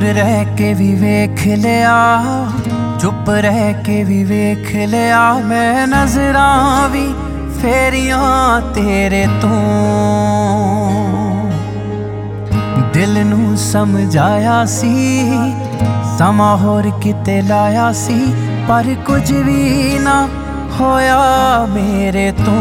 रह के भी वेख लिया, चुप रह के भी वेख लिया, मैं नजरां भी फेरियां तेरे तो। दिल नू समझाया सी समा होर किते लाया सी, पर कुछ भी ना होया मेरे तो।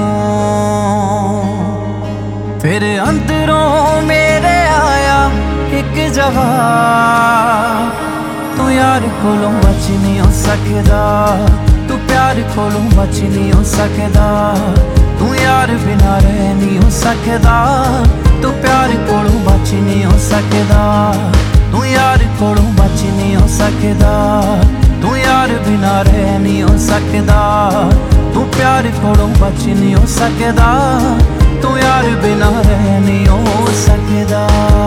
फिर अंदरों मेरे आया एक जवाब, तू यार कोलों बच नहीं हो सकदा, तू प्यार कोलों बच नहीं हो सकदा, तू यार बिना रह नहीं हो सकदा, तू प्यार कोलों बच नहीं हो सकदा, तू यार कोलों बच नहीं हो सकदा, तू यार बिना रह नहीं हो सकदा, तू प्यार कोलों बच नहीं हो सकदा, तू यार बिना रह नहीं हो सकदा।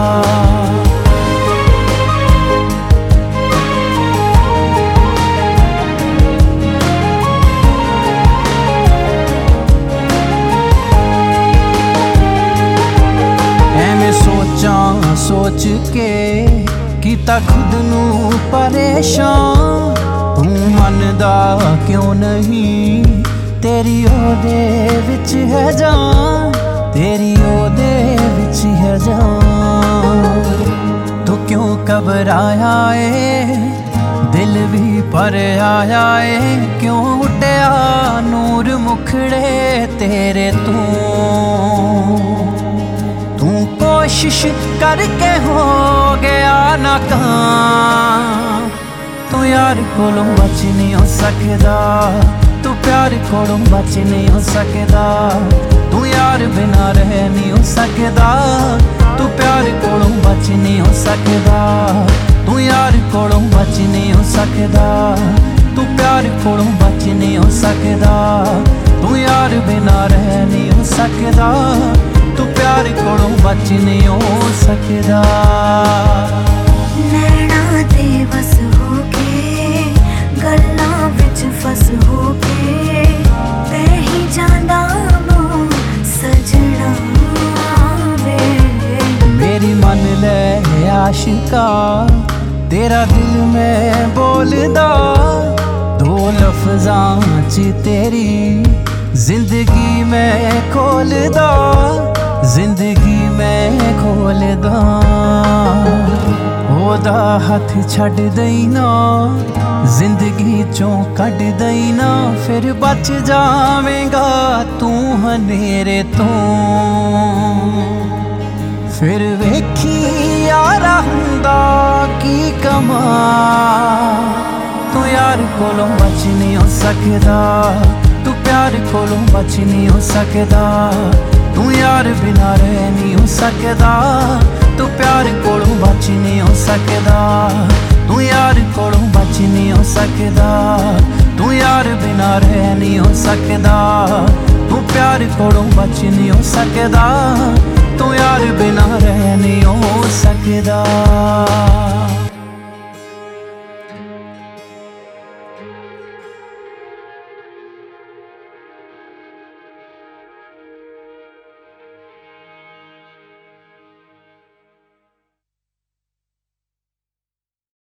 सोच के कीता खुद नू परेशान, तू मनदा क्यों नहीं, तेरी ओदे विच है जान, तेरी ओदे विच है जान। तू क्यों घबराया है, दिल भी पर आया है, क्यों उड्या नूर मुखड़े तेरे तू। कोशिश करके हो गया नाकाम, तू यार कोलों बच नहीं हो सकदा, तू प्यार कोलों बच नहीं हो सकदा, तू यार बिना रह नहीं हो सकदा, तू प्यार कोलों बच नहीं हो सकदा, तू यार कोलों बच नहीं हो सकदा, तू प्यार कोलों बच नहीं हो सकदा, तू यार बिना रह नहीं हो सकदा, तू प्यार कोलों बच नहीं हो सकदा। नैना ते बस हो के गल्लां विच फस हो के, ते ही जांदा नो सजना वे। मेरी मन ले आशिका, तेरा दिल में बोलदा, दो लफ्जां च तेरी जिंदगी में खोलदा, जिंदगी में खोलदा। ओदा हथ छड़ देना, जिंदगी चों कट देना, फिर बच जावेगा तू हनेरे तो। फिर वेखी यारा हुंदा की कमा, तू यार कोलों बच नहीं हो सकदा, तू प्यार कोलों बच नहीं हो सकदा, तू यार बिना रह नहीं हो सकदा, तू प्यार कोलों बच नहीं हो सकदा, तू यार कोलों बच नहीं हो सकदा, तू यार बिना रह नहीं हो सकदा, तू प्यार कोलों बच नहीं हो सकदा, तू यार बिना रह नहीं हो सकदा।